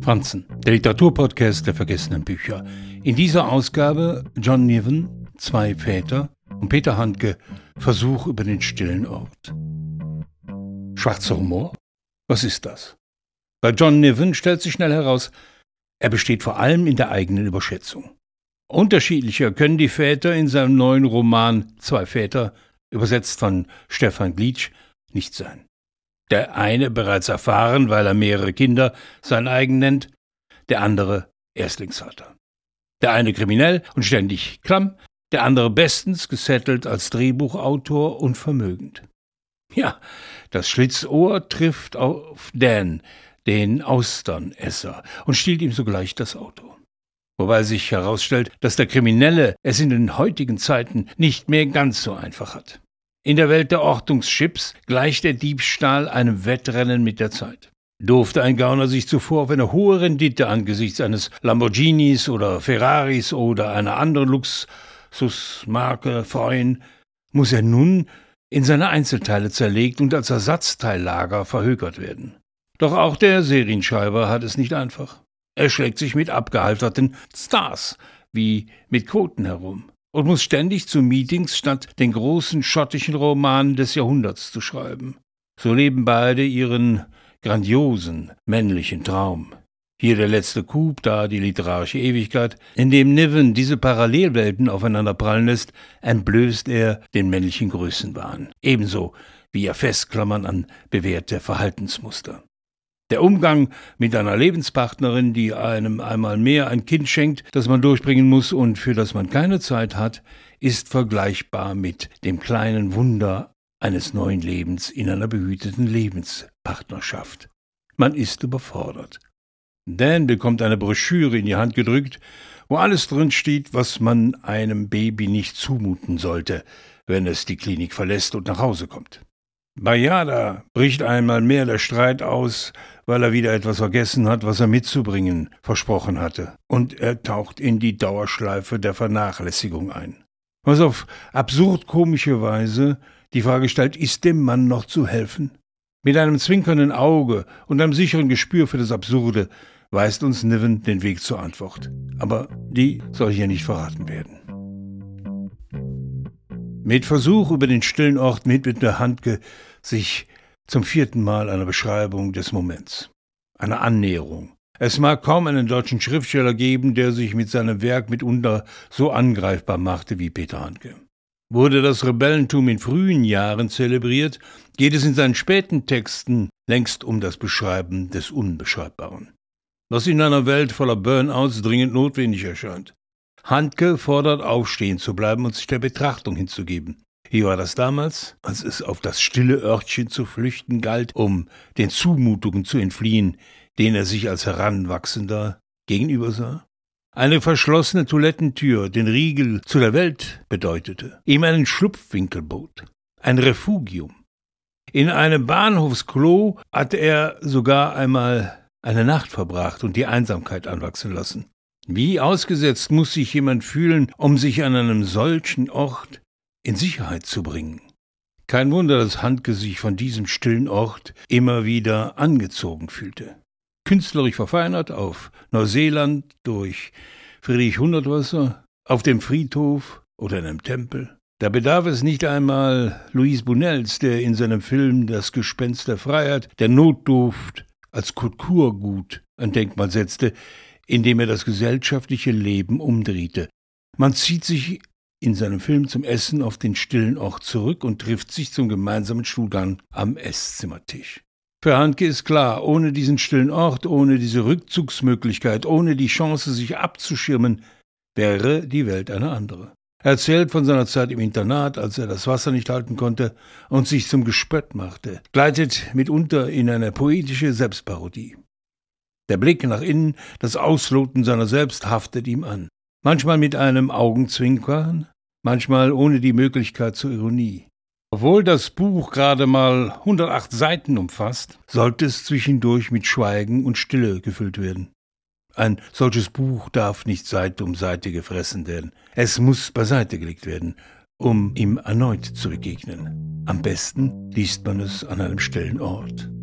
Franzen, der Literaturpodcast der vergessenen Bücher. In dieser Ausgabe John Niven, Zwei Väter und Peter Handke, Versuch über den stillen Ort. Schwarzer Humor? Was ist das? Bei John Niven stellt sich schnell heraus, er besteht vor allem in der eigenen Überschätzung. Unterschiedlicher können die Väter in seinem neuen Roman Zwei Väter, übersetzt von Stefan Glitsch, nicht sein. Der eine bereits erfahren, weil er mehrere Kinder sein eigen nennt, der andere Erstlingsvater. Der eine kriminell und ständig klamm, der andere bestens gesettelt als Drehbuchautor und vermögend. Ja, das Schlitzohr trifft auf Dan, den Austernesser, und stiehlt ihm sogleich das Auto. Wobei sich herausstellt, dass der Kriminelle es in den heutigen Zeiten nicht mehr ganz so einfach hat. In der Welt der Ortungschips gleicht der Diebstahl einem Wettrennen mit der Zeit. Durfte ein Gauner sich zuvor auf eine hohe Rendite angesichts eines Lamborghinis oder Ferraris oder einer anderen Luxusmarke freuen, muss er nun in seine Einzelteile zerlegt und als Ersatzteillager verhökert werden. Doch auch der Serienschreiber hat es nicht einfach. Er schlägt sich mit abgehalfterten Stars wie mit Quoten herum und muss ständig zu Meetings statt den großen schottischen Roman des Jahrhunderts zu schreiben. So leben beide ihren grandiosen männlichen Traum. Hier der letzte Coup, da die literarische Ewigkeit. Indem Niven diese Parallelwelten aufeinander prallen lässt, entblößt er den männlichen Größenwahn. Ebenso wie er Festklammern an bewährte Verhaltensmuster. Der Umgang mit einer Lebenspartnerin, die einem einmal mehr ein Kind schenkt, das man durchbringen muss und für das man keine Zeit hat, ist vergleichbar mit dem kleinen Wunder eines neuen Lebens in einer behüteten Lebenspartnerschaft. Man ist überfordert. Dan bekommt eine Broschüre in die Hand gedrückt, wo alles drin steht, was man einem Baby nicht zumuten sollte, wenn es die Klinik verlässt und nach Hause kommt. Bei Yada bricht einmal mehr der Streit aus, weil er wieder etwas vergessen hat, was er mitzubringen versprochen hatte. Und er taucht in die Dauerschleife der Vernachlässigung ein. Was auf absurd komische Weise die Frage stellt, ist dem Mann noch zu helfen? Mit einem zwinkernden Auge und einem sicheren Gespür für das Absurde weist uns Niven den Weg zur Antwort. Aber die soll hier nicht verraten werden. Mit Versuch über den stillen Ort widmet Handke sich zum 4. Mal einer Beschreibung des Moments, einer Annäherung. Es mag kaum einen deutschen Schriftsteller geben, der sich mit seinem Werk mitunter so angreifbar machte wie Peter Handke. Wurde das Rebellentum in frühen Jahren zelebriert, geht es in seinen späten Texten längst um das Beschreiben des Unbeschreibbaren. Was in einer Welt voller Burnouts dringend notwendig erscheint. Handke fordert auf, stehen zu bleiben und sich der Betrachtung hinzugeben. Wie war das damals, als es auf das stille Örtchen zu flüchten galt, um den Zumutungen zu entfliehen, denen er sich als Heranwachsender gegenübersah? Eine verschlossene Toilettentür, den Riegel zu der Welt bedeutete, ihm einen Schlupfwinkel bot, ein Refugium. In einem Bahnhofsklo hatte er sogar einmal eine Nacht verbracht und die Einsamkeit anwachsen lassen. Wie ausgesetzt muss sich jemand fühlen, um sich an einem solchen Ort in Sicherheit zu bringen? Kein Wunder, dass Handke sich von diesem stillen Ort immer wieder angezogen fühlte. Künstlerisch verfeinert auf Neuseeland durch Friedrich Hundertwasser, auf dem Friedhof oder in einem Tempel. Da bedarf es nicht einmal Louis Buñuels, der in seinem Film Das Gespenst der Freiheit der Notdurft als Kulturgut ein Denkmal setzte, indem er das gesellschaftliche Leben umdrehte. Man zieht sich in seinem Film zum Essen auf den stillen Ort zurück und trifft sich zum gemeinsamen Stuhlgang am Esszimmertisch. Für Handke ist klar, ohne diesen stillen Ort, ohne diese Rückzugsmöglichkeit, ohne die Chance, sich abzuschirmen, wäre die Welt eine andere. Er erzählt von seiner Zeit im Internat, als er das Wasser nicht halten konnte und sich zum Gespött machte, gleitet mitunter in eine poetische Selbstparodie. Der Blick nach innen, das Ausloten seiner selbst haftet ihm an. Manchmal mit einem Augenzwinkern, manchmal ohne die Möglichkeit zur Ironie. Obwohl das Buch gerade mal 108 Seiten umfasst, sollte es zwischendurch mit Schweigen und Stille gefüllt werden. Ein solches Buch darf nicht Seite um Seite gefressen werden. Es muss beiseite gelegt werden, um ihm erneut zu begegnen. Am besten liest man es an einem stillen Ort.